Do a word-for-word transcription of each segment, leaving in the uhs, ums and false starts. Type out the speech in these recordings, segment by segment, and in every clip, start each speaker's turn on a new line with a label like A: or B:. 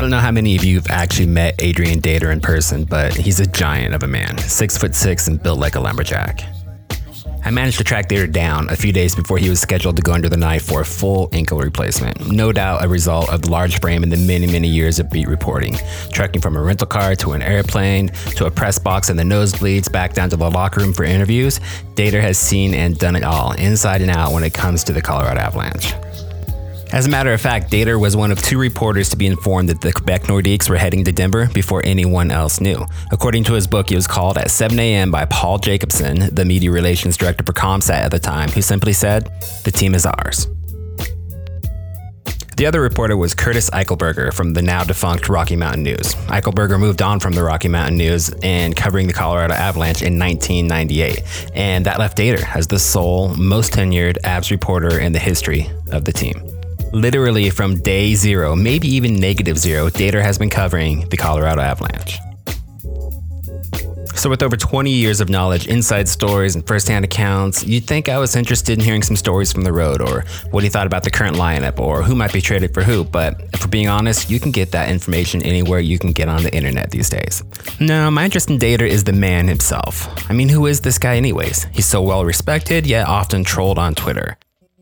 A: don't know how many of you have actually met Adrian Dater in person, but he's a giant of a man, six foot six and built like a lumberjack. I managed to track Dater down a few days before he was scheduled to go under the knife for a full ankle replacement. No doubt a result of the large frame and the many, many years of beat reporting. Trekking from a rental car to an airplane to a press box and the nosebleeds back down to the locker room for interviews, Dater has seen and done it all, inside and out, when it comes to the Colorado Avalanche. As a matter of fact, Dater was one of two reporters to be informed that the Quebec Nordiques were heading to Denver before anyone else knew. According to his book, he was called at seven a.m. by Paul Jacobson, the media relations director for ComSat at the time, who simply said, "The team is ours." The other reporter was Curtis Eichelberger from the now defunct Rocky Mountain News. Eichelberger moved on from the Rocky Mountain News and covering the Colorado Avalanche in nineteen ninety-eight, and that left Dater as the sole, most tenured Avs reporter in the history of the team. Literally from day zero, maybe even negative zero, Dater has been covering the Colorado Avalanche. So with over twenty years of knowledge, inside stories, and firsthand accounts, you'd think I was interested in hearing some stories from the road, or what he thought about the current lineup, or who might be traded for who, but if we're being honest, you can get that information anywhere you can get on the internet these days. No, my interest in Dater is the man himself. I mean, who is this guy anyways? He's so well respected, yet often trolled on Twitter.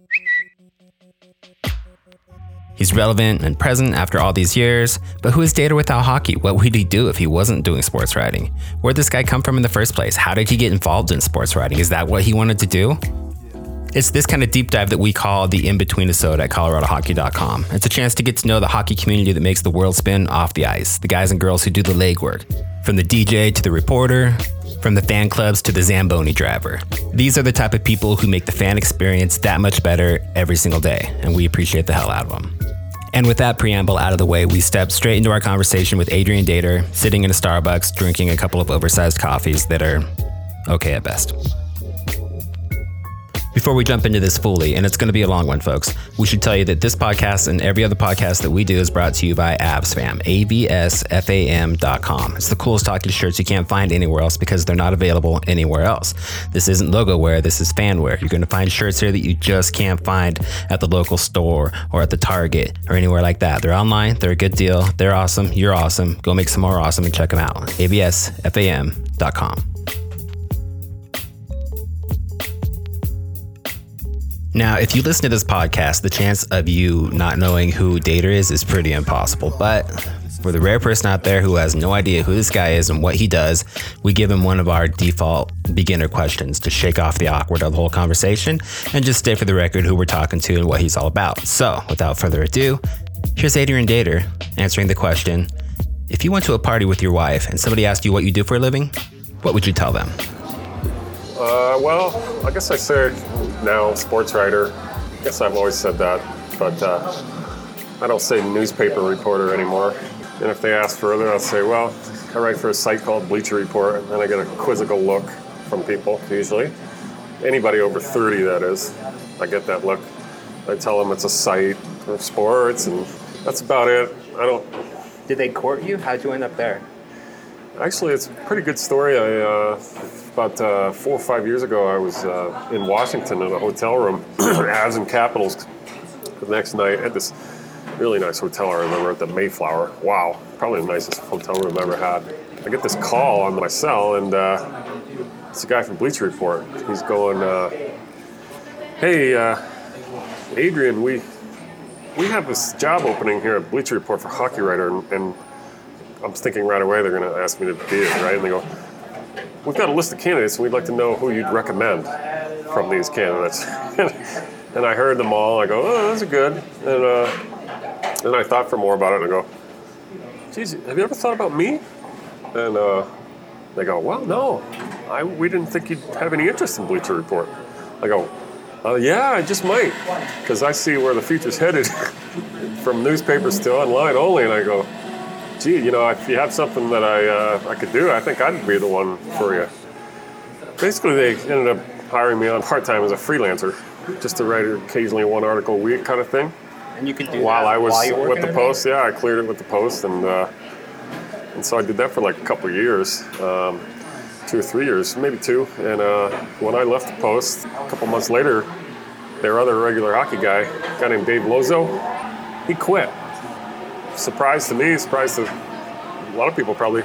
A: He's relevant and present after all these years, but who is Dater without hockey? What would he do if he wasn't doing sports writing? Where'd this guy come from in the first place? How did he get involved in sports writing? Is that what he wanted to do? It's this kind of deep dive that we call the in-between episode at colorado hockey dot com. It's a chance to get to know the hockey community that makes the world spin off the ice, the guys and girls who do the legwork, from the D J to the reporter, from the fan clubs to the Zamboni driver. These are the type of people who make the fan experience that much better every single day, and we appreciate the hell out of them. And with that preamble out of the way, we step straight into our conversation with Adrian Dater, sitting in a Starbucks, drinking a couple of oversized coffees that are okay at best. Before we jump into this fully, and it's going to be a long one, folks, we should tell you that this podcast and every other podcast that we do is brought to you by AvsFam, A V S F A M dot com. It's the coolest hockey shirts you can't find anywhere else because they're not available anywhere else. This isn't logo wear, this is fan wear. You're going to find shirts here that you just can't find at the local store or at the Target or anywhere like that. They're online, they're a good deal, they're awesome, you're awesome. Go make some more awesome and check them out. A V S F A M dot com. Now, if you listen to this podcast, the chance of you not knowing who Dater is is pretty impossible. But for the rare person out there who has no idea who this guy is and what he does, we give him one of our default beginner questions to shake off the awkward of the whole conversation and just state for the record who we're talking to and what he's all about. So, without further ado, here's Adrian Dater answering the question, if you went to a party with your wife and somebody asked you what you do for a living, what would you tell them?
B: Uh, well, I guess I say now sports writer. I guess I've always said that, but uh, I don't say newspaper reporter anymore. And if they ask further, I'll say, well, I write for a site called Bleacher Report, and then I get a quizzical look from people, usually. Anybody over thirty, that is. I get that look. I tell them it's a site for sports, and that's about it. I don't...
C: Did they court you? How'd you end up there?
B: Actually, it's a pretty good story. I, uh, about uh, four or five years ago, I was uh, in Washington in a hotel room, Avs and Capitals. The next night, I had this really nice hotel, I remember, at the Mayflower. Wow, probably the nicest hotel room I've ever had. I get this call on my cell, and uh, it's a guy from Bleacher Report. He's going, uh, hey, uh, Adrian, we we have this job opening here at Bleacher Report for hockey writer, and, and I'm thinking right away they're going to ask me to be it, right? And they go, we've got a list of candidates, and we'd like to know who you'd recommend from these candidates. And I heard them all. I go, oh, those are good. And uh, then I thought for more about it, and I go, geez, have you ever thought about me? And uh, they go, well, no, I, we didn't think you'd have any interest in Bleacher Report. I go, uh, yeah, I just might, because I see where the future's headed from newspapers to online only. And I go, gee, you know, if you have something that I uh, I could do, I think I'd be the one for you. Basically, they ended up hiring me on part-time as a freelancer, just to write occasionally one article a week kind of thing.
C: And you could do
B: while
C: that
B: I was
C: while you're
B: with the
C: working
B: Post. Yeah, I cleared it with the Post, and uh, and so I did that for like a couple of years, um, two or three years, maybe two. And uh, when I left the Post, a couple months later, their other regular hockey guy, a guy named Dave Lozo, he quit. surprise to me, surprise to a lot of people probably.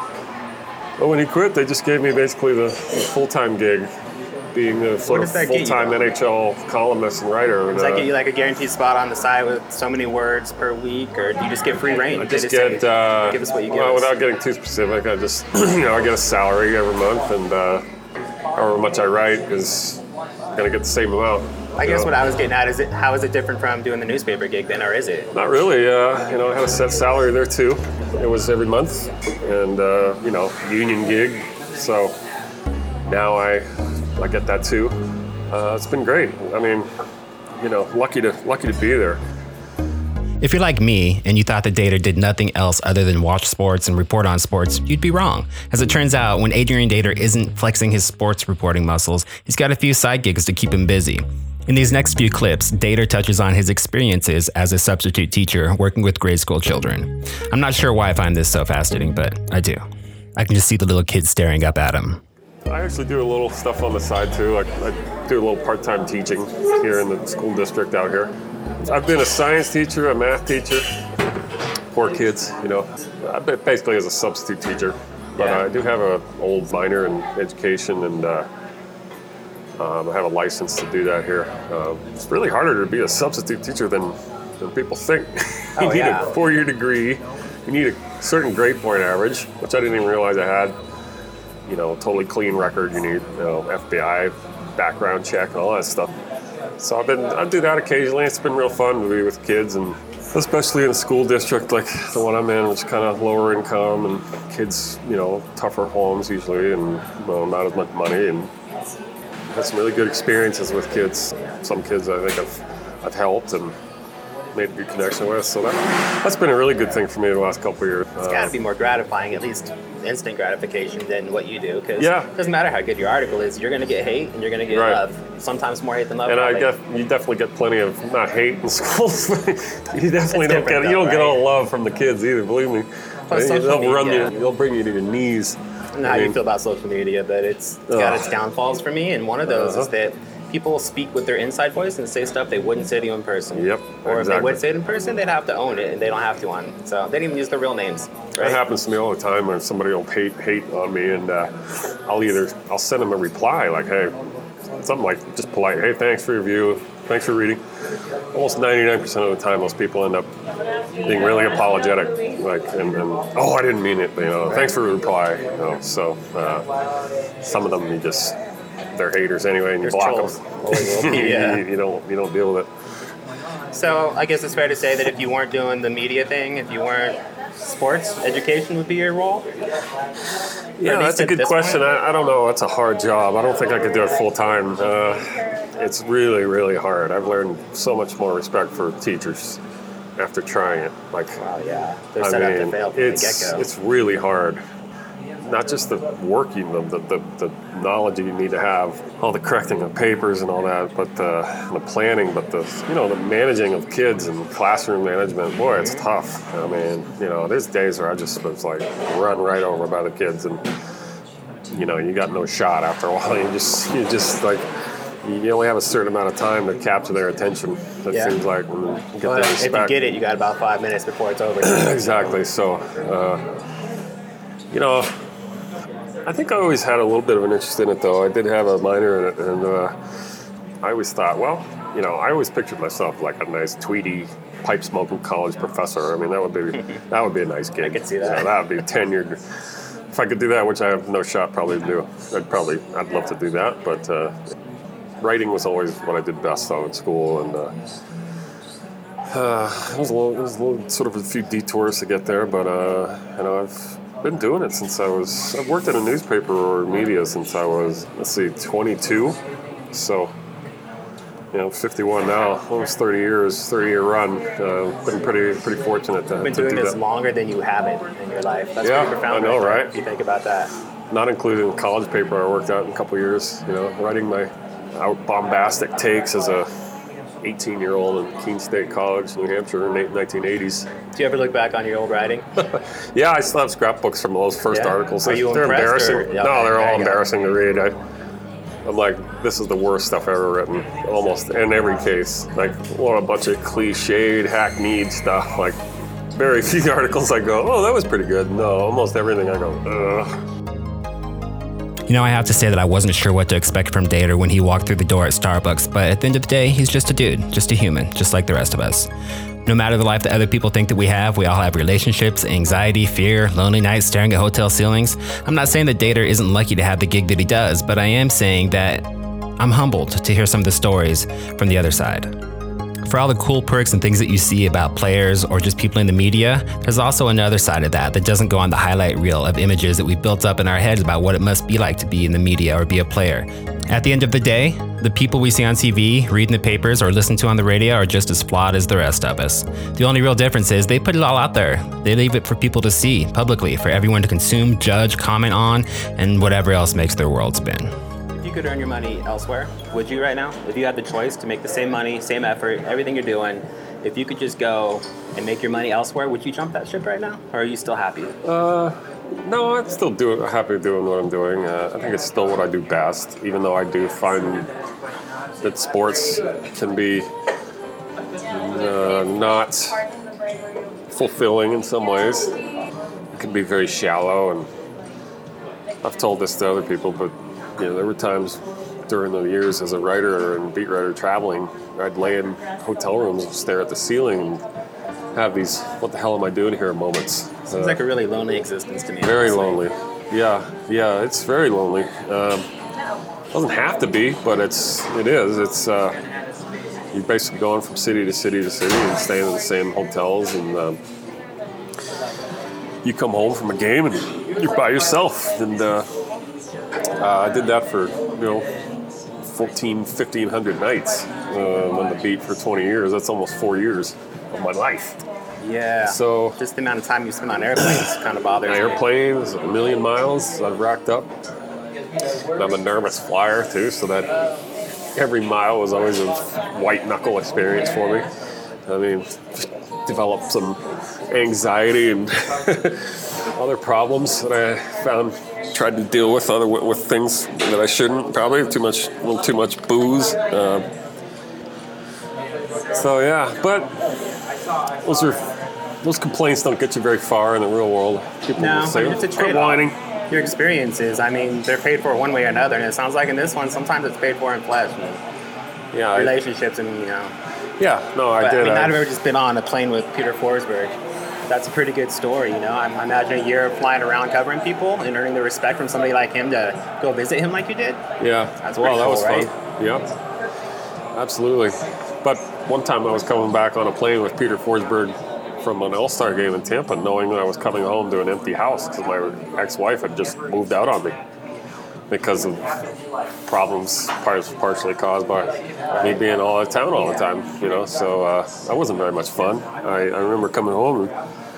B: But when he quit, they just gave me basically the, the full-time gig, being a sort of full-time N H L columnist and writer.
C: Does
B: and,
C: that
B: uh,
C: get you like a guaranteed spot on the side with so many words per week, or do you just get free reign?
B: I
C: They
B: just
C: say,
B: get, uh,
C: give us what you give
B: well,
C: us.
B: without getting too specific, I just, you know, I get a salary every month, and uh, however much I write is going to get the same amount.
C: I guess
B: know?
C: what I was getting at is, it how is it different from doing the newspaper gig then, or is it?
B: Not really. Uh, you know, I had a set salary there too. It was every month, and uh, you know, union gig. So now I, I get that too. Uh, it's been great. I mean, you know, lucky to lucky to be there.
A: If you're like me and you thought the Dater did nothing else other than watch sports and report on sports, you'd be wrong. As it turns out, when Adrian Dater isn't flexing his sports reporting muscles, he's got a few side gigs to keep him busy. In these next few clips, Dater touches on his experiences as a substitute teacher working with grade school children. I'm not sure why I find this so fascinating, but I do. I can just see the little kids staring up at him.
B: I actually do a little stuff on the side too. I, I do a little part-time teaching here in the school district out here. I've been a science teacher, a math teacher. Poor kids, you know. I've been basically as a substitute teacher, but
C: Yeah.
B: I do have an old minor in education, and uh, um, I have a license to do that here. Uh, it's really harder to be a substitute teacher than, than people think. you
C: Oh,
B: need
C: yeah.
B: a four-year degree. You need a certain grade point average, which I didn't even realize I had. You know, totally clean record. You need, you know, F B I background check and all that stuff. So I've been, I do that occasionally. It's been real fun to be with kids, and especially in a school district like the one I'm in, which is kind of lower income, and kids, you know, tougher homes usually, and well, not as much money, and had some really good experiences with kids. Some kids I think I've, I've helped and made a good connection with. So that, that's been a really good thing for me the last couple of years.
C: It's got to be more gratifying, at least instant gratification, than what you do. Because
B: Yeah.
C: it doesn't matter how good your article is, you're going to get hate and you're going to get
B: Right.
C: love. Sometimes more hate than love.
B: And I
C: probably.
B: def- you definitely get plenty of, not hate in schools, but you definitely don't get,
C: different
B: you don't
C: though,
B: get
C: right?
B: all the love from the kids either, believe me.
C: Plus
B: They-
C: social
B: they'll run
C: media.
B: you, they'll bring you to your knees.
C: I don't know how
B: I
C: you
B: mean,
C: feel about social media, but it's, it's got
B: Ugh.
C: its downfalls for me, and one of those
B: Uh-huh.
C: is that people speak with their inside voice and say stuff they wouldn't say to you in person.
B: Yep,
C: Or if they
B: exactly.
C: would say it in person, they'd have to own it, and they don't have to on. So they don't even use their real names.
B: That
C: Right?
B: happens to me all the time when somebody will hate hate on me, and uh, I'll either I'll send them a reply like, hey, something like just polite, hey, thanks for your review, thanks for reading. Almost ninety-nine percent of the time, those people end up being really apologetic, like, and, and oh, I didn't mean it, you know, thanks for the reply. You know, so uh, some of them you just they're haters anyway, and you
C: There's
B: block
C: trolls.
B: them.
C: Always will be, yeah.
B: you, you don't you don't deal with it.
C: So I guess it's fair to say that if you weren't doing the media thing, if you weren't sports, education would be your role?
B: Yeah,
C: Or at
B: that's
C: least
B: a
C: at
B: good
C: this
B: question.
C: point?
B: I, I don't know. It's a hard job. I don't think I could do it full time. Uh, it's really, really hard. I've learned so much more respect for teachers after trying it. Like,
C: Oh yeah, they're
B: I
C: set up to
B: mean,
C: fail from
B: it's
C: the get-go.
B: it's really hard. Not just the working, the, the, the, the knowledge you need to have, all the correcting of papers and all that, but the, the planning, but the, you know, the managing of kids and classroom management, boy, it's tough. I mean, you know, there's days where I just was like run right over by the kids, and, you know, you got no shot after a while. You just, you just like, you only have a certain amount of time to capture their attention, it
C: Yeah.
B: seems like, and get
C: Well,
B: their
C: if you
B: respect.
C: get it, you got about five minutes before it's over.
B: Exactly. So, uh, you know, I think I always had a little bit of an interest in it, though. I did have a minor in it, and uh, I always thought, well, you know, I always pictured myself like a nice, tweedy, pipe-smoking college professor. I mean, that would be that would be a nice gig.
C: I could see that.
B: You know, that would be tenured. If I could do that, which I have no shot probably to do, I'd probably, I'd love to do that. But uh, writing was always what I did best though in school, and uh, uh, it was a little, it was a little sort of a few detours to get there. But uh, you know, I've been doing it since I was. I've worked in a newspaper or media since I was, let's see, twenty-two. So, you know, fifty-one now, almost thirty years, thirty-year run. Uh, been pretty, pretty fortunate to,
C: You've been
B: to
C: doing
B: do
C: this
B: that.
C: longer than you haven't in your life. That's
B: Yeah,
C: pretty profound.
B: I know,
C: there,
B: right?
C: If you think about that.
B: Not including the college paper I worked out in a couple of years. You know, writing my out bombastic takes as a eighteen-year-old in Keene State College, New Hampshire, in the nineteen eighties.
C: Do you ever look back on your old writing?
B: Yeah, I still have scrapbooks from those first
C: Yeah?
B: articles.
C: Are you
B: they're
C: impressed,
B: embarrassing.
C: or- yeah,
B: no, they're
C: there
B: all
C: you go.
B: embarrassing to read. I, I'm like, this is the worst stuff ever written, almost in every case. Like, well, a bunch of cliched, hackneyed stuff. Like, very few articles I go, oh, that was pretty good. No, almost everything I go, ugh.
A: You know, I have to say that I wasn't sure what to expect from Dater when he walked through the door at Starbucks, but at the end of the day, he's just a dude, just a human, just like the rest of us. No matter the life that other people think that we have, we all have relationships, anxiety, fear, lonely nights staring at hotel ceilings. I'm not saying that Dater isn't lucky to have the gig that he does, but I am saying that I'm humbled to hear some of the stories from the other side. For all the cool perks and things that you see about players or just people in the media, there's also another side of that that doesn't go on the highlight reel of images that we've built up in our heads about what it must be like to be in the media or be a player. At the end of the day, the people we see on T V, read in the papers, or listen to on the radio are just as flawed as the rest of us. The only real difference is they put it all out there. They leave it for people to see publicly, for everyone to consume, judge, comment on, and whatever else makes their world spin.
C: If you could earn your money elsewhere, would you right now? If you had the choice to make the same money, same effort, everything you're doing, if you could just go and make your money elsewhere, would you jump that ship right now? Or are you still happy?
B: Uh, no, I'm still do, happy doing what I'm doing. Uh, I think it's still what I do best, even though I do find that sports can be uh, not fulfilling in some ways. It can be very shallow, and I've told this to other people, but you know, there were times during the years as a writer and beat writer traveling, I'd lay in hotel rooms and stare at the ceiling and have these, what the hell am I doing here moments.
C: Seems uh, like a really lonely existence to me.
B: Very
C: honestly.
B: lonely. Yeah, yeah, it's very lonely. Um, doesn't have to be, but it's, it is. It's, uh, you're basically going from city to city to city and staying in the same hotels, and um, you come home from a game and you're by yourself, and uh, Uh, I did that for, you know, fourteen, fifteen hundred nights um, on the beat for twenty years. That's almost four years of my life.
C: Yeah.
B: So
C: just the amount of time you spend on airplanes kind of bothers me.
B: Airplanes, a million miles I've racked up. And I'm a nervous flyer too, so that every mile was always a white knuckle experience for me. I mean, developed some anxiety and other problems that I found. Tried to deal with other with things that I shouldn't, probably too much, a little too much booze. Uh, so yeah, but those are those complaints don't get you very far in the real world. People
C: no,
B: will say,
C: I mean, it's a
B: quit whining.
C: Your experiences, I mean, they're paid for one way or another, and it sounds like in this one, sometimes it's paid for in flesh. And
B: yeah,
C: relationships, I, and you know.
B: Yeah, no, I
C: but,
B: did.
C: I mean,
B: I,
C: I've ever just been on a plane with Peter Forsberg. That's a pretty good story, you know. I imagine a year of flying around covering people and earning the respect from somebody like him to go visit him like you did.
B: Yeah,
C: that's
B: well,
C: cool,
B: that was
C: right?
B: fun. Yep, absolutely. But one time I was coming back on a plane with Peter Forsberg from an All-Star game in Tampa, knowing that I was coming home to an empty house because my ex-wife had just moved out on me because of problems partially caused by me being all out of town all the time, you know. So uh, that wasn't very much fun. I, I remember coming home and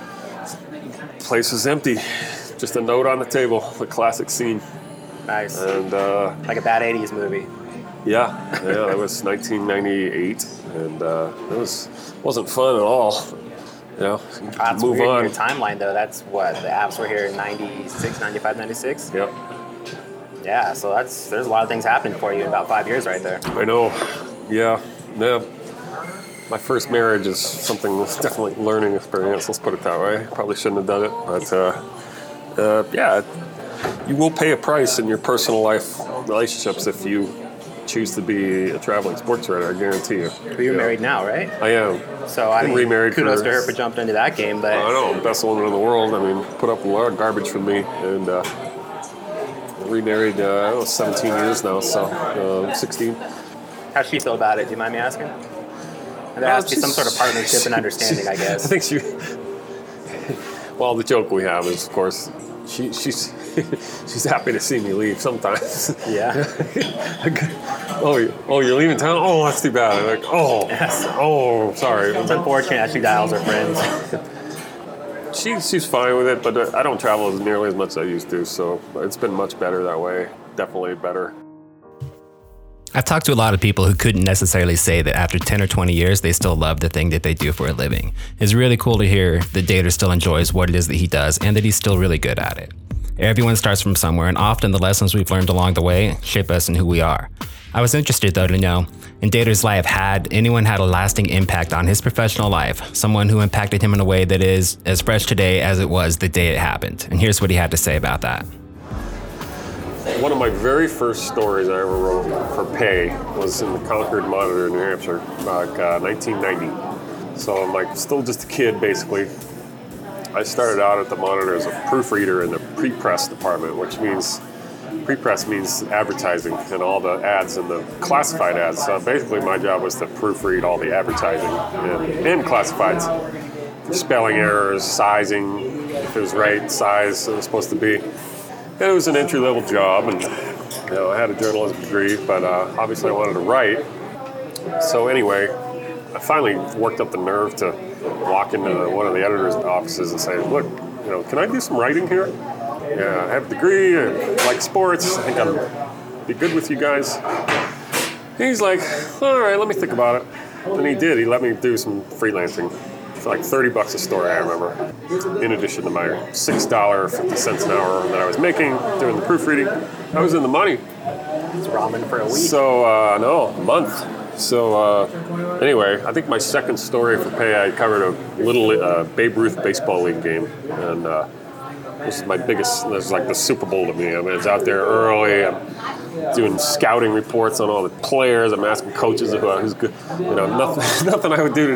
B: the place was empty. Just a note on the table, the classic scene.
C: Nice.
B: And uh,
C: like a bad eighties movie.
B: Yeah, yeah, that was nineteen ninety-eight, and uh, it was wasn't fun at all. You know,
C: That's
B: move
C: weird
B: on.
C: in your timeline though. That's what the Avs were here in ninety-six, ninety-five, ninety-six.
B: Yep.
C: Yeah, so that's there's a lot of things happening for you in about five years right there.
B: I know. Yeah, yeah. My first marriage is something that's definitely a learning experience. Let's put it that way. Probably shouldn't have done it, but uh, uh, yeah, you will pay a price in your personal life relationships if you choose to be a traveling sports writer. I guarantee you.
C: But you're
B: you
C: married
B: know.
C: now, right?
B: I am.
C: So I mean,
B: remarried
C: kudos
B: for,
C: to her for jumping into that game. But
B: I know, best woman in the world. I mean, put up a lot of garbage from me, and uh, remarried. Uh, I don't know, seventeen years now, so uh, sixteen.
C: How'd she feel about it? Do you mind me asking? There has to be some sort of partnership and understanding, I guess.
B: I think she. Well, the joke we have is, of course, she, she's she's happy to see me leave sometimes.
C: Yeah.
B: oh, you, oh, you're leaving town? Oh, that's too bad. I'm like, oh,
C: yes.
B: oh, sorry.
C: It's unfortunate that she dials her friends.
B: she she's fine with it, but I don't travel as nearly as much as I used to, so it's been much better that way. Definitely better.
A: I've talked to a lot of people who couldn't necessarily say that after ten or twenty years, they still love the thing that they do for a living. It's really cool to hear that Dater still enjoys what it is that he does and that he's still really good at it. Everyone starts from somewhere, and often the lessons we've learned along the way shape us in who we are. I was interested, though, to know, in Dater's life, had anyone had a lasting impact on his professional life? Someone who impacted him in a way that is as fresh today as it was the day it happened. And here's what he had to say about that.
B: One of my very first stories I ever wrote for pay was in the Concord Monitor in New Hampshire, like uh, nineteen ninety. So I'm like still just a kid, basically. I started out at the Monitor as a proofreader in the pre-press department, which means, pre-press means advertising and all the ads and the classified ads. So basically my job was to proofread all the advertising and, and classifieds. Spelling errors, sizing, if it was right size it was supposed to be. And it was an entry-level job, and you know, I had a journalism degree, but uh, obviously I wanted to write. So anyway, I finally worked up the nerve to walk into one of the editor's offices and say, look, you know, can I do some writing here? Yeah, I have a degree, I like sports, I think I'll be good with you guys. And he's like, all right, let me think about it. And he did, he let me do some freelancing for like thirty bucks a story, I remember, in addition to my six dollars and fifty cents an hour that I was making doing the proofreading. I was in the money.
C: It's ramen for a week.
B: So, uh, no, a month. So uh, anyway, I think my second story for pay, I covered a little uh, Babe Ruth baseball league game, and uh, this is my biggest. This is like the Super Bowl to me. I mean, it's out there early. I'm doing scouting reports on all the players. I'm asking coaches about who's good. You know, nothing, nothing I would do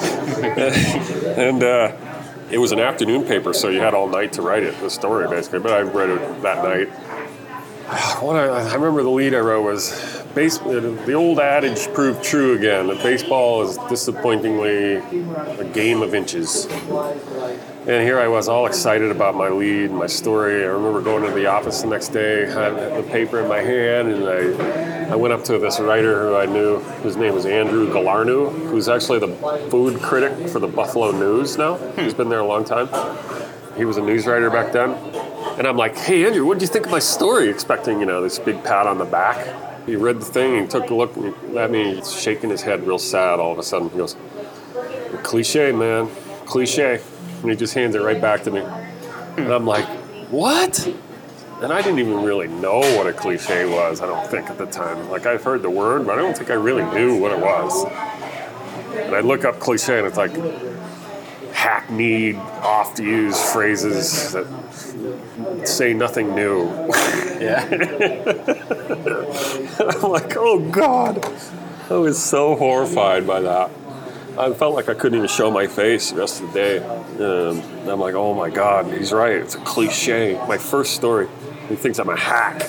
B: today. and uh, it was an afternoon paper, so you had all night to write it, the story basically. But I read it that night. What I, I remember the lead I wrote was, base, the old adage proved true again, that baseball is disappointingly a game of inches. And here I was all excited about my lead, my story. I remember going to the office the next day, had the paper in my hand, and I, I went up to this writer who I knew, whose name was Andrew Galarnew, who's actually the food critic for the Buffalo News now. He's been there a long time. He was a news writer back then. And I'm like, hey, Andrew, what did you think of my story? Expecting, you know, this big pat on the back. He read the thing, and he took a look at me, shaking his head real sad all of a sudden. He goes, cliche, man, cliche. And he just hands it right back to me. And I'm like, what? And I didn't even really know what a cliche was, I don't think, at the time. Like, I've heard the word, but I don't think I really knew what it was. And I look up cliche, and it's like hackneyed, oft-used phrases that say nothing new.
C: Yeah.
B: I'm like, oh, God. I was so horrified by that. I felt like I couldn't even show my face the rest of the day. Um, and I'm like, oh my God, he's right. It's a cliche. My first story. He thinks I'm a hack.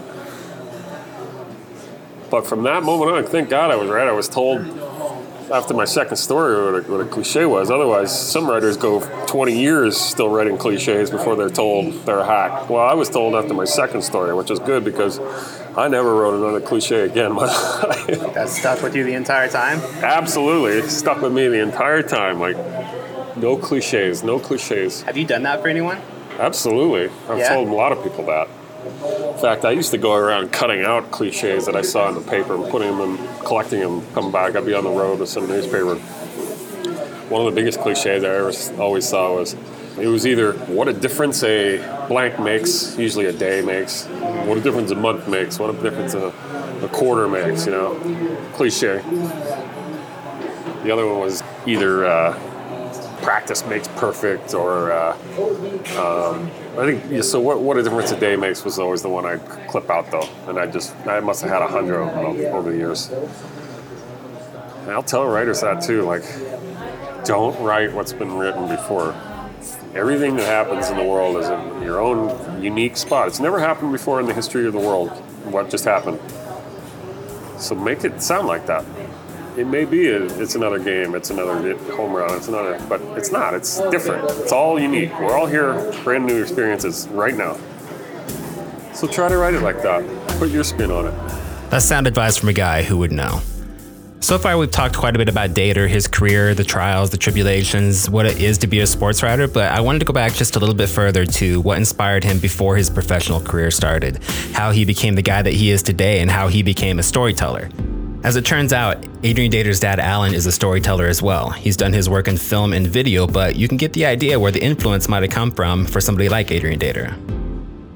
B: But from that moment on, thank God I was right. I was told after my second story what a, what a cliche was. Otherwise, some writers go twenty years still writing cliches before they're told they're a hack. Well, I was told after my second story, which is good because I never wrote another cliche again.
C: That stuck with you the entire time?
B: Absolutely. It stuck with me the entire time. Like, no cliches, no cliches.
C: Have you done that for anyone?
B: Absolutely. I've
C: Yeah?
B: told a lot of people that. In fact, I used to go around cutting out cliches that I saw in the paper and putting them in, collecting them, come back. I'd be on the road with some newspaper. One of the biggest cliches I ever always saw was, it was either what a difference a blank makes, usually a day makes, what a difference a month makes, what a difference a, a quarter makes, you know, cliche. The other one was either uh, practice makes perfect, or uh, um, I think, yeah, so what, what a difference a day makes was always the one I'd clip out though, and I just, I must have had a hundred of them over the years. And I'll tell writers that too, like, don't write what's been written before. Everything that happens in the world is in your own unique spot. It's never happened before in the history of the world, what just happened. So make it sound like that. It may be a, it's another game, it's another home run, it's another, but it's not. It's different. It's all unique. We're all here, brand new experiences right now. So try to write it like that. Put your spin on it.
A: That's sound advice from a guy who would know. So far, we've talked quite a bit about Dater, his career, the trials, the tribulations, what it is to be a sports writer, but I wanted to go back just a little bit further to what inspired him before his professional career started, how he became the guy that he is today, and how he became a storyteller. As it turns out, Adrian Dater's dad, Alan, is a storyteller as well. He's done his work in film and video, but you can get the idea where the influence might have come from for somebody like Adrian Dater.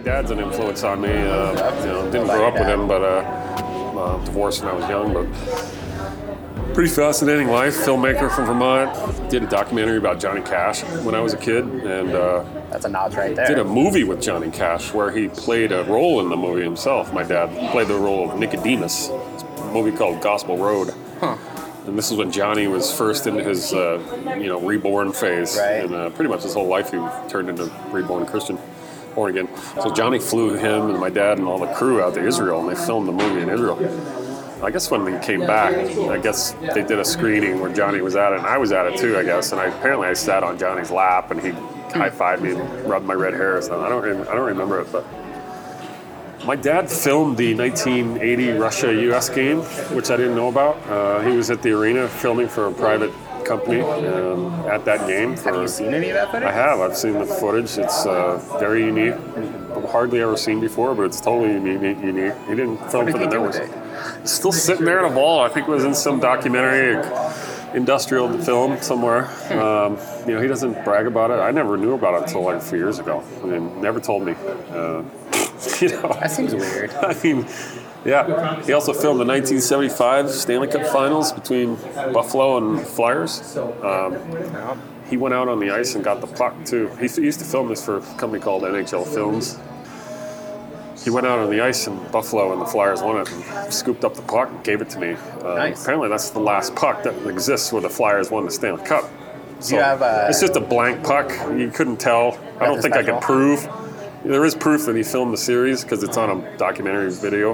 B: dad's an influence on me. Uh, you know, didn't grow up with him, but uh, uh, divorced when I was young. But pretty fascinating life. Filmmaker from Vermont. Did a documentary about Johnny Cash when I was a kid, and uh,
C: that's a nod right there.
B: Did a movie with Johnny Cash where he played a role in the movie himself. My dad played the role of Nicodemus. It's a movie called Gospel Road.
C: Huh.
B: And this is when Johnny was first into his, uh, you know, reborn phase.
C: Right.
B: And uh, pretty much his whole life he turned into reborn Christian, born again. So Johnny flew him and my dad and all the crew out to Israel, and they filmed the movie in Israel. I guess when they came back, I guess they did a screening where Johnny was at it, and I was at it too, I guess. And I, apparently I sat on Johnny's lap, and he high-fived me and rubbed my red hair. So I don't, I don't remember it, but my dad filmed the nineteen eighty Russia-U S game, which I didn't know about. Uh, he was at the arena filming for a private company um, at that game. For,
C: have you seen any of that footage?
B: I have. I've seen the footage. It's uh, very unique. I've hardly ever seen before, but it's totally unique. unique. He didn't film for the networks. It's still sitting there in a vault. I think it was in some documentary, industrial film somewhere. Um, you know, he doesn't brag about it. I never knew about it until like a few years ago. I mean, never told me. Uh, you know,
C: that seems weird.
B: I mean, yeah. He also filmed the nineteen seventy-five Stanley Cup Finals between Buffalo and Flyers. Um, he went out on the ice and got the puck too. He used to film this for a company called N H L Films. He went out on the ice in Buffalo and the Flyers won it and scooped up the puck and gave it to me. Uh,
C: nice.
B: Apparently that's the last puck that exists where the Flyers won the Stanley Cup. So
C: you have a,
B: it's just a blank puck. You couldn't tell. I don't think special? I could prove. There is proof that he filmed the series because it's on a documentary video.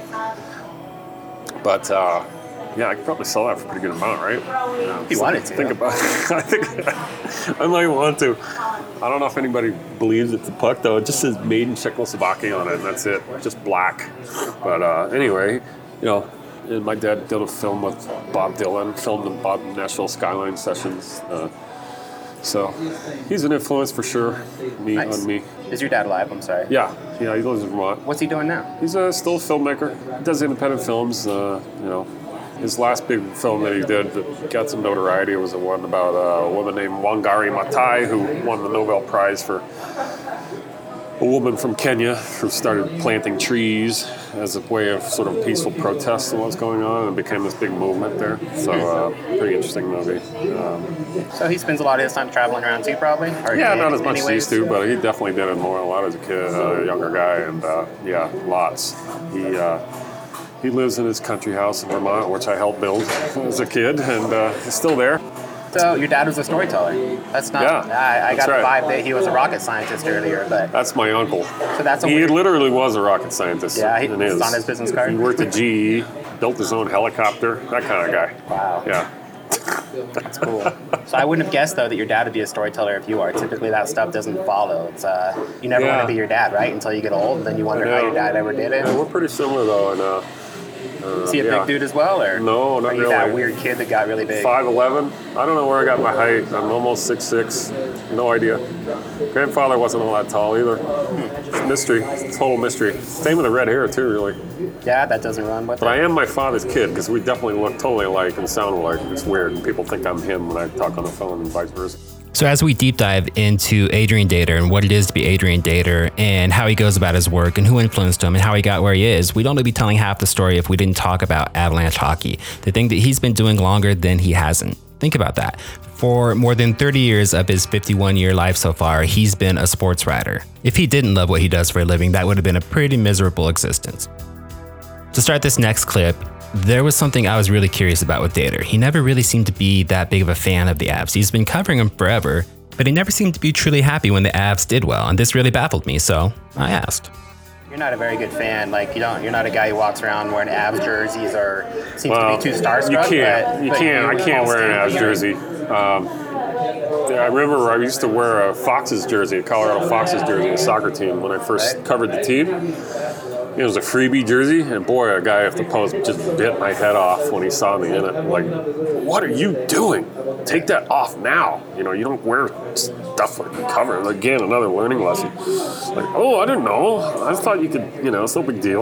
B: But uh, yeah, I could probably sell that for a pretty good amount, right? Yeah,
C: if you wanted to.
B: Think about it. I think I might want to. I don't know if anybody believes it's a puck, though. It just says made in Czechoslovakia on it, and that's it. Just black. But uh, anyway, you know, and my dad did a film with Bob Dylan, filmed the Bob Nashville Skyline Sessions. Uh, so he's an influence for sure, me
C: nice.
B: on me.
C: Is your dad alive? I'm sorry.
B: Yeah, yeah, he lives in Vermont.
C: What's he doing now?
B: He's a still a filmmaker. He does independent films, uh, you know. His last big film that he did that got some notoriety was the one about a woman named Wangari Maathai who won the Nobel Prize for a woman from Kenya who started planting trees as a way of sort of peaceful protest of what's going on, and it became this big movement there. So, uh, pretty interesting movie. Um,
C: so he spends a lot of his time traveling around too, probably? Or
B: yeah, not as much as he used to,
C: to,
B: but he definitely did it more a lot as a kid, uh, a younger guy, and uh, yeah, lots. He uh, he lives in his country house in Vermont, which I helped build as a kid, and uh, he's still there.
C: So your dad was a storyteller. That's not.
B: Yeah,
C: I, I got
B: right.
C: the vibe that he was a rocket scientist earlier, but
B: that's my uncle.
C: So that's a
B: he
C: weird...
B: literally was a rocket scientist.
C: Yeah, he,
B: and
C: it's
B: is.
C: on his business card.
B: He worked at G E, built his own helicopter, that kind of guy.
C: Wow.
B: Yeah.
C: That's cool. So I wouldn't have guessed though that your dad would be a storyteller if you are. Typically that stuff doesn't follow. It's uh, you never
B: yeah.
C: want to be your dad, right? Until you get old, and then you wonder how your dad ever did it.
B: Yeah, we're pretty similar though, and. Uh, Uh,
C: Is he a
B: yeah.
C: big dude as well, or
B: no, not
C: are you
B: really.
C: that weird kid that got really big?
B: five eleven. I don't know where I got my height. I'm almost six six. No idea. Grandfather wasn't all that tall either. It's a mystery. It's a total mystery. Same with the red hair too, really.
C: Yeah, that doesn't run with
B: But
C: it.
B: I am my father's kid because we definitely look totally alike and sound alike. It's weird. And people think I'm him when I talk on the phone and vice versa.
A: So as we deep dive into Adrian Dater and what it is to be Adrian Dater and how he goes about his work and who influenced him and how he got where he is, we'd only be telling half the story if we didn't talk about Avalanche hockey, the thing that he's been doing longer than he hasn't. Think about that. For more than thirty years of his fifty-one-year life so far, he's been a sports writer. If he didn't love what he does for a living, that would have been a pretty miserable existence. To start this next clip, there was something I was really curious about with Dater. He never really seemed to be that big of a fan of the Avs. He's been covering them forever, but he never seemed to be truly happy when the Avs did well, and this really baffled me, so I asked.
C: You're not a very good fan. Like you don't. You're not a guy who walks around wearing Avs jerseys or seems
B: well,
C: to be too starstruck.
B: You can't.
C: But,
B: you
C: but
B: can't.
C: you
B: I can't wear an Avs
C: you
B: jersey. Um, I remember I used to wear a Foxes jersey, a Colorado Foxes jersey, a soccer team when I first
C: right.
B: covered the team. It was a freebie jersey, and boy, a guy off the post just bit my head off when he saw me in it. Like, what are you doing? Take that off now. You know, you don't wear stuff like cover. Again, another learning lesson. Like, oh, I didn't know. I thought you could, you know, it's no big deal.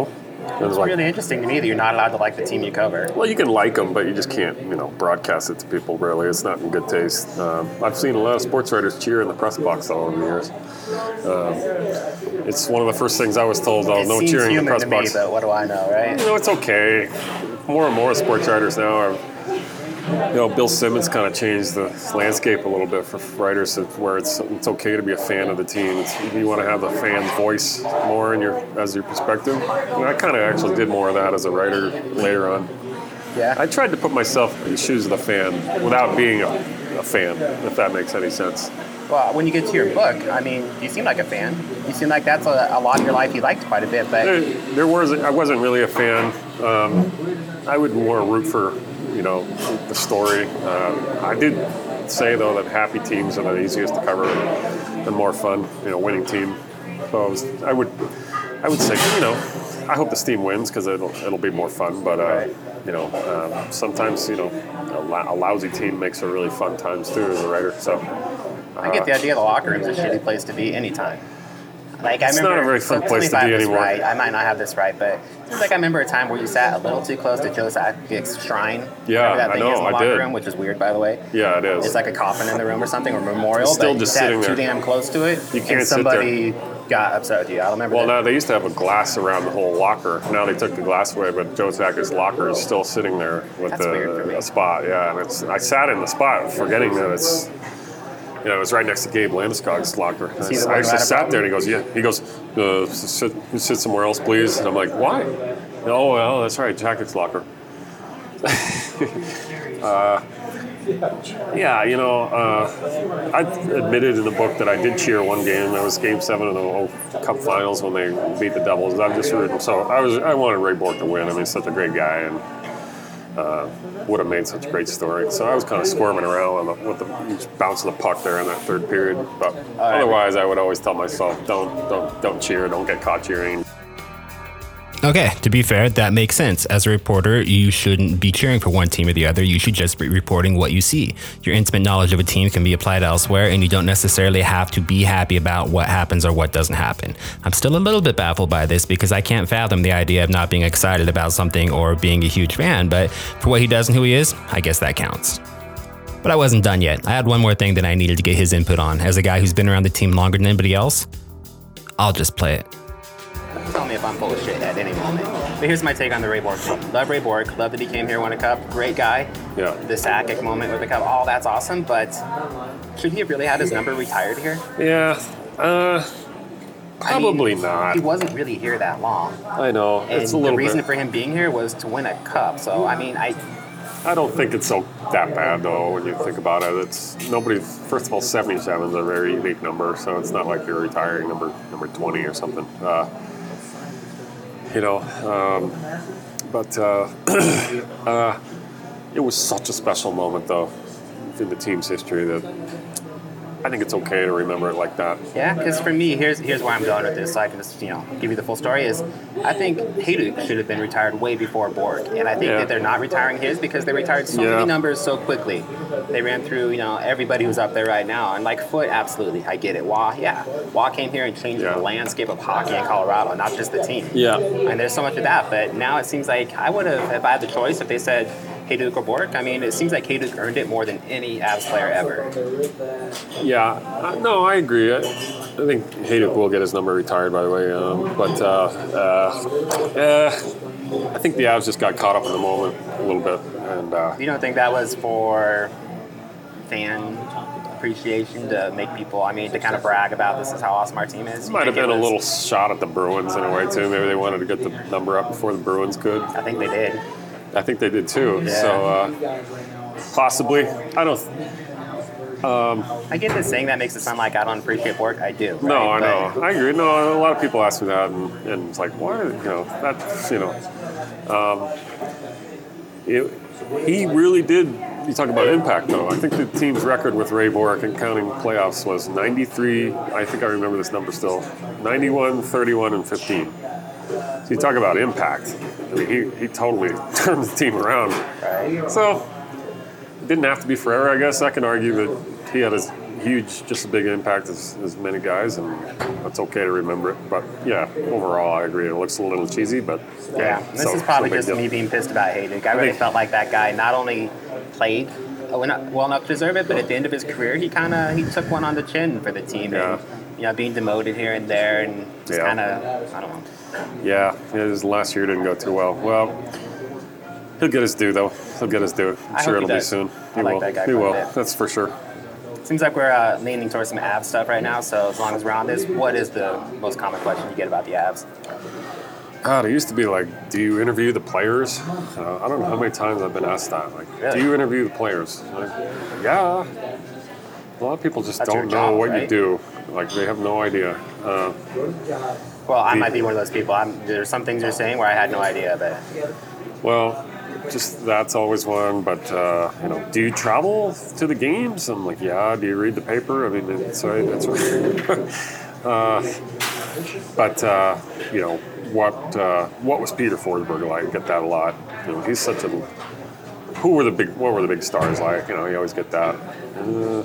B: It was
C: It's
B: like,
C: really interesting to me that you're not allowed to like the team you cover.
B: well, you can like them, but you just can't, you know, broadcast it to people. Really, it's not in good taste. Um, I've seen a lot of sports writers cheer in the press box all over the years. Um, it's one of the first things I was told. Oh,
C: It
B: no
C: seems
B: cheering in the
C: human
B: press
C: to
B: box.
C: me, but what do I know, right?
B: You know, it's okay. More and more sports writers now are. You know, Bill Simmons kind of changed the landscape a little bit for writers, where it's it's okay to be a fan of the team. It's, you want to have the fan's voice more in your as your perspective. And I kind of actually did more of that as a writer later on.
C: Yeah.
B: I tried to put myself in the shoes of the fan without being a, a fan, if that makes any sense.
C: Well, when you get to your book, I mean, you seem like a fan. You seem like that's a, a lot of your life you liked quite a bit, but
B: There, there was I wasn't really a fan. Um, I would more root for. You know, the story. Uh, I did say, though, that happy teams are the easiest to cover and more fun, you know, winning team. So I, was, I would I would say, you know, I hope this team wins because it'll, it'll be more fun. But, uh, you know, um, sometimes, you know, a, a lousy team makes for really fun times, too, as a writer. So uh,
C: I get the idea the locker room's a shitty place to be anytime. Like, I
B: It's
C: remember,
B: not a very fun
C: so
B: place
C: tell
B: to
C: me
B: be
C: if I have this
B: anymore.
C: Right. I might not have this right, but it seems like I remember a time where you sat a little too close to Joe Sakic's shrine.
B: Yeah,
C: Whatever that
B: I
C: thing
B: know,
C: is in the
B: I
C: locker
B: did.
C: room, which is weird, by the way.
B: Yeah, it is.
C: It's like a coffin in the room or something, or memorial.
B: It's still
C: but
B: just
C: you sat
B: sitting
C: too
B: there.
C: damn close to it.
B: You can't
C: and
B: sit there.
C: somebody got upset with you. I don't remember.
B: Well,
C: that.
B: now they used to have a glass around the whole locker. Now they took the glass away, but Joe Sakic's locker is still sitting there with
C: That's weird for me.
B: the a spot. Yeah, and it's I sat in the spot, forgetting that it's you know it was right next to Gabe Landeskog's locker.
C: he the
B: I
C: one who
B: actually
C: had a
B: sat there, and he
C: problem?
B: goes, "Yeah." He goes, uh, "Sit, sit somewhere else, please." And I'm like, "Why?" Oh well, that's right, Sakic's locker. uh, Yeah, you know, uh, I admitted in the book that I did cheer one game. It was Game Seven of the oh, Cup Finals when they beat the Devils. I'm just rooting. So I was, I wanted Ray Bourque to win. I mean, he's such a great guy, and uh, would have made such a great story. So I was kind of squirming around on the, with the each bounce of the puck there in that third period. But otherwise, I would always tell myself, don't, don't, don't cheer. Don't get caught cheering.
A: Okay, to be fair, that makes sense. As a reporter, you shouldn't be cheering for one team or the other. You should just be reporting what you see. Your intimate knowledge of a team can be applied elsewhere, and you don't necessarily have to be happy about what happens or what doesn't happen. I'm still a little bit baffled by this because I can't fathom the idea of not being excited about something or being a huge fan, but for what he does and who he is, I guess that counts. But I wasn't done yet. I had one more thing that I needed to get his input on. As a guy who's been around the team longer than anybody else, I'll just play it.
C: Tell me if I'm full of shit at any moment. But here's my take on the Ray Bourque thing. Love Ray Bourque. Love that he came here, won a cup. Great guy.
B: Yeah.
C: The Sakic moment with the cup. All that's awesome. But should he have really had his number retired here?
B: Yeah. Uh, probably
C: I mean,
B: not.
C: He wasn't really here that long.
B: I know.
C: And
B: It's a little
C: the reason
B: bit.
C: for him being here was to win a cup. So, I mean, I
B: I don't think it's so that bad though when you think about it. It's nobody. First of all, seventy-seven is a very unique number, so it's not like you're retiring number number twenty or something. Uh, you know, um, but uh, uh, it was such a special moment though in the team's history that I think it's okay to remember it like that.
C: Yeah, because for me, here's here's where I'm going with this, so I can just, you know, give you the full story, is I think Hejduk should have been retired way before Bourque, and I think
B: Yeah.
C: that they're not retiring his because they retired so
B: Yeah.
C: many numbers so quickly. They ran through, you know, everybody who's up there right now, and like Foote, absolutely, I get it. Wah, yeah, Wah came here and changed
B: Yeah.
C: the landscape of hockey in Colorado, not just the team.
B: Yeah.
C: And there's so much of that, but now it seems like I would have, if I had the choice, if they said Hejduk or Bourque, I mean, it seems like Hejduk earned it more than any Avs player ever.
B: Yeah, uh, no, I agree. I, I think Hejduk will get his number retired, by the way. Um, but uh, uh, uh, I think the Avs just got caught up in the moment a little bit, and uh,
C: You don't think that was for fan appreciation to make people, I mean, to kind of brag about this is how awesome our team is? You
B: might have
C: think
B: been
C: it
B: a
C: was-
B: little shot at the Bruins in a way too. Maybe they wanted to get the number up before the Bruins could.
C: I think they did.
B: I think they did too.
C: Yeah.
B: So uh, possibly, I don't.
C: I get this saying that makes it sound like I don't appreciate Bourque. I do.
B: No,
C: right?
B: I
C: But
B: know. I agree. No, a lot of people ask me that, and, and it's like, why? You know, that's you know, um, it, he really did. You talk about impact, though. I think the team's record with Ray Bourque and counting playoffs was ninety-three. I think I remember this number still: ninety-one, thirty-one, and fifteen. So you talk about impact. I mean, he, he totally turned the team around.
C: Right.
B: So it didn't have to be forever, I guess. I can argue that he had a huge, just a big impact as, as many guys, and it's okay to remember it. But yeah, overall, I agree. It looks a little cheesy, but
C: yeah, this
B: so,
C: is probably
B: so
C: just
B: deal.
C: me being pissed about Hejduk. I really felt like that guy not only played well enough to deserve it, but at the end of his career, he kind of he took one on the chin for the team,
B: Yeah.
C: and you know, being demoted here and there, and just
B: Yeah.
C: kind of, I don't know.
B: Yeah, his last year didn't go too well. Well, he'll get his due, though. He'll get his due. I'm
C: I
B: sure
C: hope he
B: it'll be
C: does.
B: soon. He
C: I like
B: will.
C: that guy
B: he
C: quite a
B: will.
C: bit.
B: That's for sure.
C: Seems like we're uh, leaning towards some Avs stuff right now, so as long as we're on this, what is the most common question you get about the Avs?
B: God, it used to be like, do you interview the players? Uh, I don't know how many times I've been asked that. Like,
C: Really?
B: do you interview the players? Like, yeah. A lot of people just
C: That's your
B: don't know
C: job,
B: what
C: right?
B: you do. Like, they have no idea. Uh,
C: Well, I might be one of those people. I'm, there's some things you're saying where I had no idea, but
B: well, just that's always one. But uh, you know, do you travel to the games? I'm like, yeah. Do you read the paper? I mean, it's right. That's right. uh, but uh, you know, what uh, what was Peter Forsberg like? I get that a lot. You know, he's such a. Who were the big? What were the big stars like? You know, you always get that. Uh,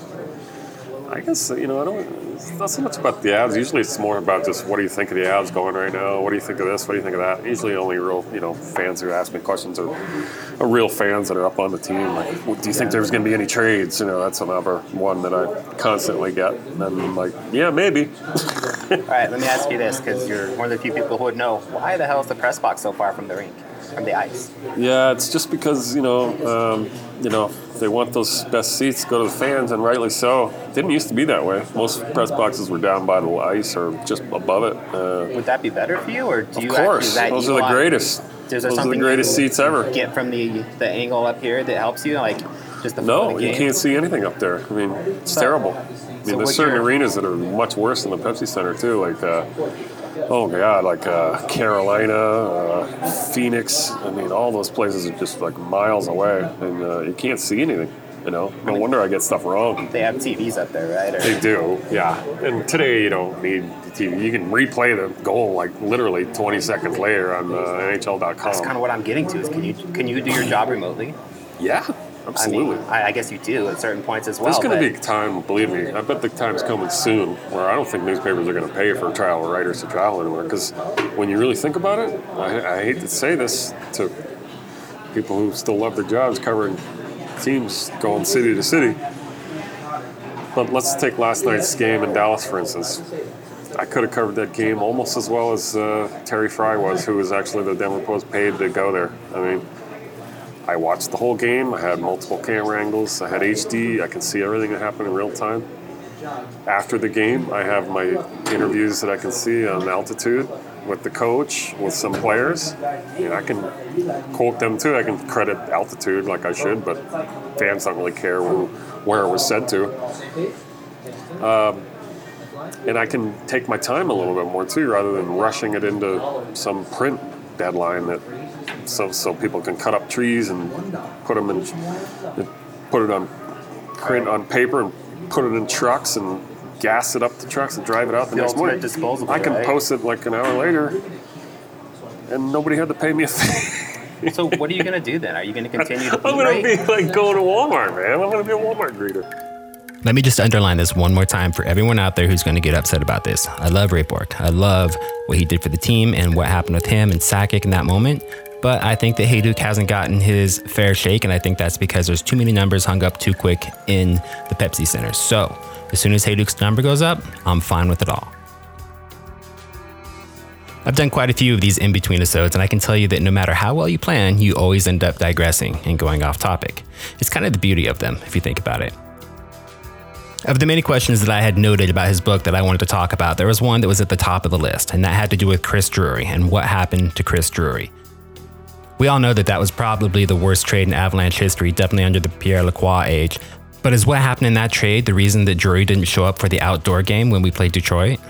B: I guess, you know, I don't. It's not so much about the Avs. Usually, it's more about just what do you think of the Avs going right now? What do you think of this? What do you think of that? Usually, only real, you know, fans who ask me questions are, are real fans that are up on the team. Like, well, do you think there's going to be any trades? You know, that's another one that I constantly get. And I'm like, yeah, maybe.
C: all right, let me ask you this, because you're one of the few people who would know. Why the hell is the press box so far from the rink, from the ice?
B: Yeah, it's just because, you know, um, you know, if they want those best seats, go to the fans, and rightly so. It didn't used to be that way. Most press boxes were down by the ice or just above it. Uh,
C: Would that be better for you, or do
B: of
C: you
B: course,
C: is that
B: those
C: you
B: are the
C: want-
B: greatest.
C: Is there
B: Those are the
C: something
B: greatest
C: you
B: seats ever.
C: Get from the the angle up here that helps you, like just the flow
B: No,
C: of the
B: you
C: game?
B: can't see anything up there. I mean, it's
C: So-
B: terrible. I
C: so
B: mean,
C: what
B: there's certain
C: you're-
B: arenas that are much worse than the Pepsi Center too. Like, uh, oh god, like uh, Carolina, uh, Phoenix. I mean, all those places are just like miles away, and uh, you can't see anything. You know, no wonder I get stuff wrong.
C: They have T Vs up there, right? Or,
B: They do, yeah. And today you don't need the T V. You can replay the goal like literally twenty seconds later on uh, N H L dot com.
C: that's kind of what I'm getting to. Is can you can you do your job remotely?
B: Yeah, absolutely.
C: I mean, I, I guess you do at certain points as well.
B: There's going to
C: but
B: be a time, believe me, I bet the time's coming soon where I don't think newspapers are going to pay for travel writers to travel anywhere. Because when you really think about it, I, I hate to say this to people who still love their jobs covering teams going city to city. But let's take last night's game in Dallas, for instance. I could have covered that game almost as well as uh, Terry Fry was, who was actually the Denver Post paid to go there. I mean, I watched the whole game. I had multiple camera angles. I had H D. I can see everything that happened in real time. After the game, I have my interviews that I can see on altitude with the coach, with some players. I mean, I can quote them too. I can credit altitude like I should, but fans don't really care who, where it was said to. Um, and I can take my time a little bit more too, rather than rushing it into some print deadline that so so people can cut up trees and put them in, put it on print on paper and put it in trucks and gas it up the trucks and drive it out the,
C: The
B: next
C: ultimate
B: morning.
C: disposable,
B: I can
C: right?
B: post it like an hour later, and nobody had to pay me a fee.
C: So what are you going to do then? Are you going to continue to
B: I'm
C: beat
B: going to
C: rate?
B: be like going to Walmart, man. I'm going to be a Walmart greeter.
A: Let me just underline this one more time for everyone out there who's going to get upset about this. I love Ray Bourque. I love what he did for the team and what happened with him and Sakic in that moment. But I think that Hejduk hasn't gotten his fair shake, and I think that's because there's too many numbers hung up too quick in the Pepsi Center. So as soon as Hejduk's number goes up, I'm fine with it all. I've done quite a few of these in-between episodes, and I can tell you that no matter how well you plan, you always end up digressing and going off topic. It's kind of the beauty of them, if you think about it. Of the many questions that I had noted about his book that I wanted to talk about, there was one that was at the top of the list, and that had to do with Chris Drury and what happened to Chris Drury. We all know that that was probably the worst trade in Avalanche history, definitely under the Pierre Lacroix age. But is what happened in that trade the reason that Drury didn't show up for the outdoor game when we played Detroit?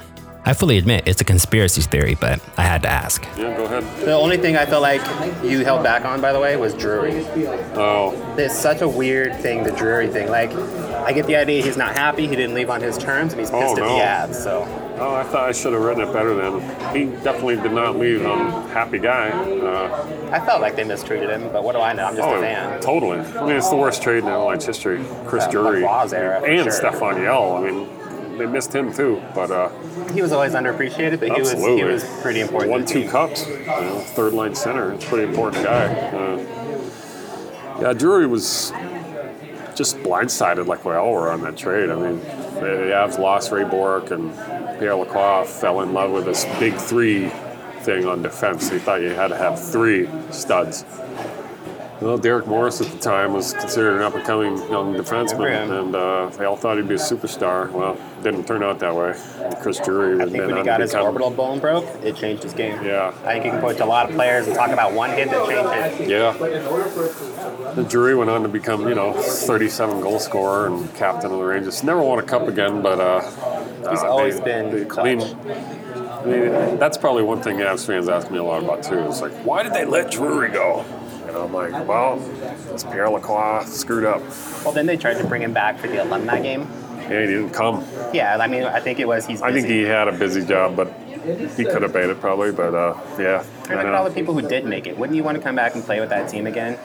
A: I fully admit it's a conspiracy theory, but I had to ask.
B: Yeah, go ahead.
C: The only thing I felt like you held back on, by the way, was Drury.
B: Oh.
C: It's such a weird thing, the Drury thing. Like, I get the idea he's not happy, he didn't leave on his terms, and he's pissed
B: Oh,
C: at
B: no.
C: the ads, so.
B: Oh, I thought I should have written it better then. He definitely did not leave on happy guy. Uh,
C: I felt like they mistreated him, but what do I know? I'm just
B: oh,
C: a fan.
B: totally. I mean, it's the worst trade in airlines history. Chris
C: Yeah,
B: Drury
C: Lacroix's era, for
B: and
C: sure.
B: Stefan Yell. I mean, they missed him too, but uh,
C: He was always underappreciated, but he was,
B: absolutely.
C: he was pretty important.
B: Won
C: to the
B: two
C: team.
B: cups. You know, third line center. It's a pretty important guy. Uh, yeah, Drury was just blindsided like we all were on that trade. I mean, the Avs lost Ray Bourque and Pierre Lacroix fell in love with this big three thing on defense. They thought you had to have three studs. Well, Derek Morris at the time was considered an up-and-coming young defenseman,
C: Remember him.
B: and uh, they all thought he'd be a superstar. Well, didn't turn out that way. And Chris Drury
C: I
B: was
C: think
B: then
C: when he
B: on
C: got
B: to
C: his
B: become-
C: orbital bone broke, it changed his game.
B: Yeah.
C: I think you can point to a lot of players and talk about one hit that changed it.
B: Yeah. The Drury went on to become, you know, thirty-seven goal scorer and captain of the Rangers. Never won a cup again, but uh,
C: He's
B: uh,
C: always
B: they-
C: been
B: they-
C: clutch.
B: I mean, I mean, that's probably one thing Avs fans ask me a lot about too. It's like, why did they let Drury go? And I'm like, well, it's Pierre Lacroix screwed up.
C: Well, then they tried to bring him back for the alumni game.
B: Yeah, he didn't come.
C: Yeah, I mean, I think it was he's busy.
B: I think he had a busy job, but he could have made it probably. But uh, yeah,
C: And
B: I
C: look at
B: know.
C: all the people who did make it. Wouldn't you want to come back and play with that team again?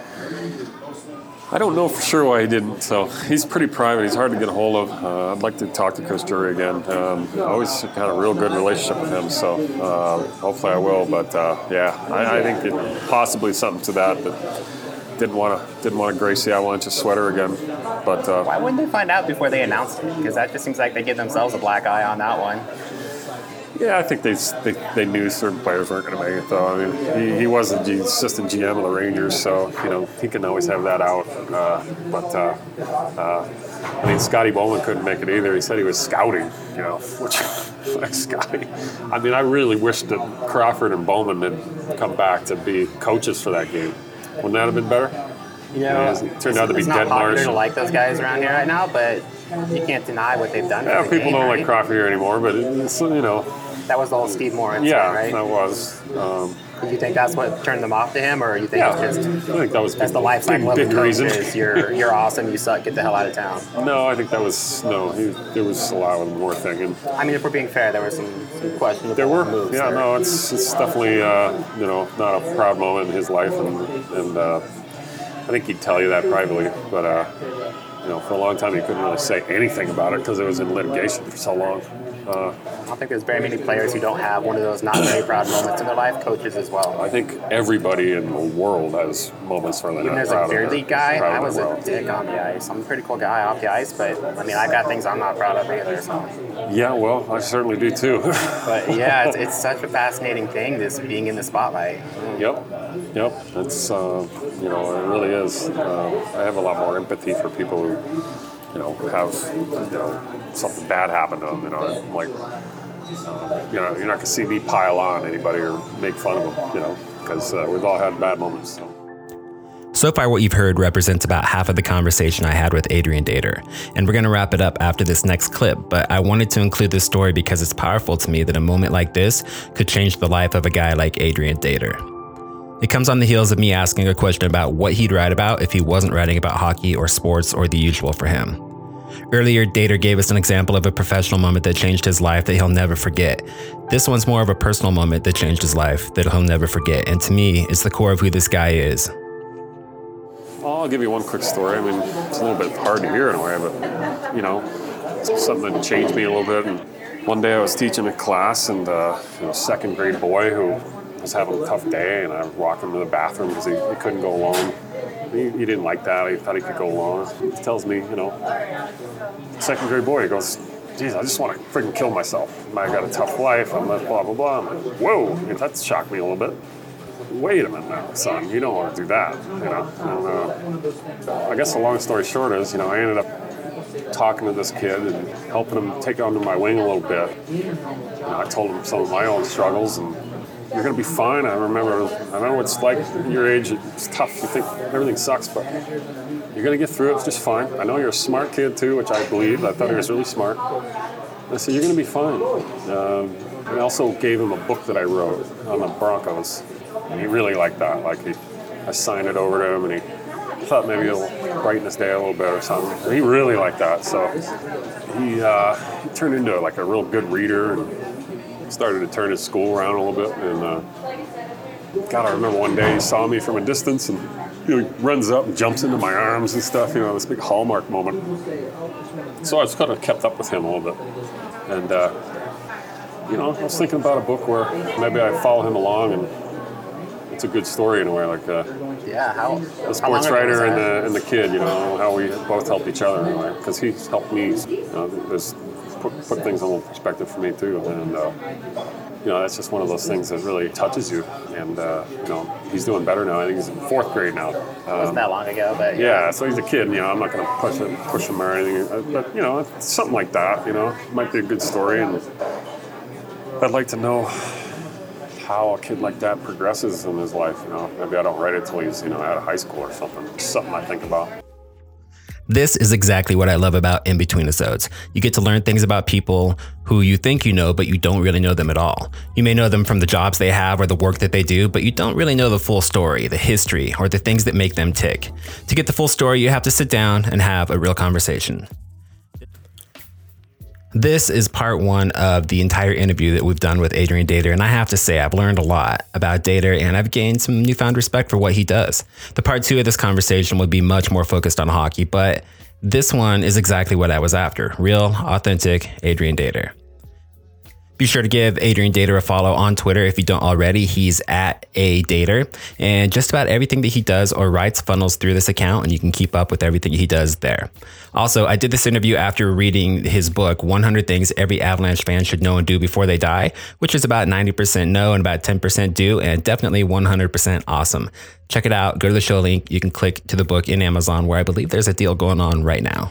B: I don't know for sure why he didn't. So he's pretty private. He's hard to get a hold of. Uh, I'd like to talk to Chris Drury again. Um, I always had a real good relationship with him, so uh, hopefully I will. But uh, yeah, I, I think it possibly something to that. That didn't want to didn't want to grace the Avalanche's sweater again. But uh,
C: Why wouldn't they find out before they announced it? Because that just seems like they give themselves a black eye on that one.
B: yeah, I think they they, they knew certain players weren't going to make it though. I mean, he, he was the G, assistant G M of the Rangers, so you know he can always have that out. Uh, but uh, uh, I mean, Scotty Bowman couldn't make it either. He said he was scouting, you know, which like Scotty. I mean, I really wish that Crawford and Bowman had come back to be coaches for that game. Wouldn't that have been better?
C: You know,
B: Yeah, it turned out to be
C: it's not
B: dead
C: popular
B: Marsh.
C: to like those guys around here right now, but you can't deny what they've done.
B: Yeah,
C: for the
B: people
C: game,
B: don't
C: right?
B: like Crawford here anymore, but it's, you know,
C: That was the whole Steve Morris
B: yeah,
C: thing,
B: that
C: right?
B: was. Um,
C: Do you think that's what turned them off to him, or you think
B: yeah,
C: it's
B: I
C: just
B: think that was
C: that's the
B: big,
C: life cycle
B: big,
C: of
B: big
C: the
B: reason.
C: coach is you're you're awesome, you suck, get the hell out of town.
B: No, I think that was no. He, there was a lot more thing, and
C: I mean, if we're being fair, there were some, some questionable
B: there were.
C: moves
B: Yeah,
C: there.
B: no, it's it's definitely uh, you know not a proud moment in his life, and and uh, I think he'd tell you that privately, but uh, you know, for a long time he couldn't really say anything about it because it was in litigation for so long. Uh,
C: I don't think there's very many players who don't have one of those not very proud moments in their life. Coaches as well.
B: I think everybody in the world has moments where they're
C: Even
B: not
C: as a
B: proud of
C: beer
B: their-
C: league guy,
B: proud
C: I
B: of
C: was
B: their
C: a
B: world.
C: dick on the ice. I'm a pretty cool guy off the ice, but I mean, I've got things I'm not proud of either. So.
B: Yeah, well, I certainly do too.
C: But yeah, it's, it's such a fascinating thing, this being in the spotlight.
B: Yep, yep. It's uh, you know, it really is. Uh, I have a lot more empathy for people who, you know, have you know something bad happen to them. You know, I'm like, uh, you know, you're not gonna see me pile on anybody or make fun of them. You know, because uh, we've all had bad moments. So.
A: So far, what you've heard represents about half of the conversation I had with Adrian Dater, and we're going to wrap it up after this next clip, but I wanted to include this story because it's powerful to me that a moment like this could change the life of a guy like Adrian Dater. It comes on the heels of me asking a question about what he'd write about if he wasn't writing about hockey or sports or the usual for him. Earlier, Dater gave us an example of a professional moment that changed his life that he'll never forget. This one's more of a personal moment that changed his life that he'll never forget, and to me, it's the core of who this guy is.
B: Well, I'll give you one quick story. I mean, it's a little bit hard to hear in a way, but, you know, it's something that changed me a little bit. And one day I was teaching a class, and uh, you know, a second grade boy who was having a tough day, and I walked him to the bathroom because he, he couldn't go alone. He, he didn't like that. He thought he could go alone. He tells me, you know, second grade boy, he goes, geez, I just want to freaking kill myself. I got a tough life. I'm like, blah, blah, blah. I'm like, whoa, that shocked me a little bit. Wait a minute now, son, you don't want to do that, you know. And, uh, I guess the long story short is, you know, I ended up talking to this kid and helping him take it under my wing a little bit. You know, I told him some of my own struggles, and you're going to be fine. I remember, I know it's like your age, it's tough. You think everything sucks, but you're going to get through it just fine. I know you're a smart kid too, which I believe. I thought he was really smart. I said, you're going to be fine. Um, I also gave him a book that I wrote on the Broncos, and he really liked that. Like, he, I signed it over to him, and he thought maybe it'll brighten his day a little bit or something. And he really liked that, so he, uh, he turned into like a real good reader and started to turn his school around a little bit. And uh, God, I remember one day he saw me from a distance, and you know, he runs up and jumps into my arms and stuff. You know, this big hallmark moment. So I just kind of kept up with him a little bit, and. Uh, You know, I was thinking about a book where maybe I follow him along, and it's a good story in a way, like uh,
C: yeah, how
B: the sports writer and the and the kid. You know, how we both help each other in a way, because he's helped me. You know, this put, put things in a little perspective for me too, and uh, you know, that's just one of those things that really touches you. And uh, you know, he's doing better now. I think he's in fourth grade now. Um,
C: wasn't that long ago, but
B: yeah. yeah. So he's a kid. You know, I'm not going to push him, push him or anything, but you know, something like that. You know, might be a good story. And I'd like to know how a kid like that progresses in his life. You know, maybe I don't write it till he's, you know, out of high school or something. It's something I think about.
A: This is exactly what I love about In Between Episodes. You get to learn things about people who you think you know, but you don't really know them at all. You may know them from the jobs they have or the work that they do, but you don't really know the full story, the history, or the things that make them tick. To get the full story, you have to sit down and have a real conversation. This is part one of the entire interview that we've done with Adrian Dater, and I have to say I've learned a lot about Dater, and I've gained some newfound respect for what he does. The part two of this conversation will be much more focused on hockey, but this one is exactly what I was after. Real, authentic Adrian Dater. Be sure to give Adrian Dater a follow on Twitter if you don't already. He's at A Dater, and just about everything that he does or writes funnels through this account, and you can keep up with everything he does there. Also, I did this interview after reading his book, one hundred Things Every Avalanche Fan Should Know and Do Before They Die, which is about ninety percent no and about ten percent do, and definitely one hundred percent awesome. Check it out. Go to the show link. You can click to the book in Amazon, where I believe there's a deal going on right now.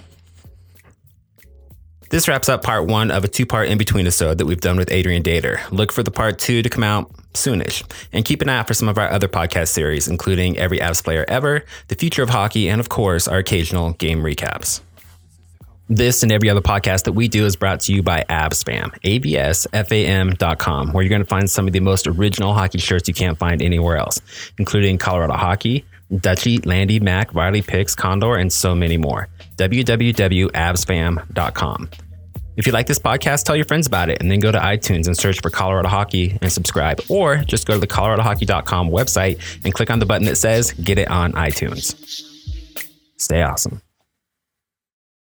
A: This wraps up part one of a two-part in-between episode that we've done with Adrian Dater. Look for the part two to come out soonish. And keep an eye out for some of our other podcast series, including Every Avs Player Ever, The Future of Hockey, and of course, our occasional game recaps. This and every other podcast that we do is brought to you by AbsFam, A B S F A M dot com, where you're going to find some of the most original hockey shirts you can't find anywhere else, including Colorado Hockey, Dutchie, Landy, Mac, Riley Picks, Condor, and so many more. w w w dot abs fam dot com. If you like this podcast, tell your friends about it, and then go to iTunes and search for Colorado Hockey and subscribe, or just go to the colorado hockey dot com website and click on the button that says Get It on iTunes. Stay awesome.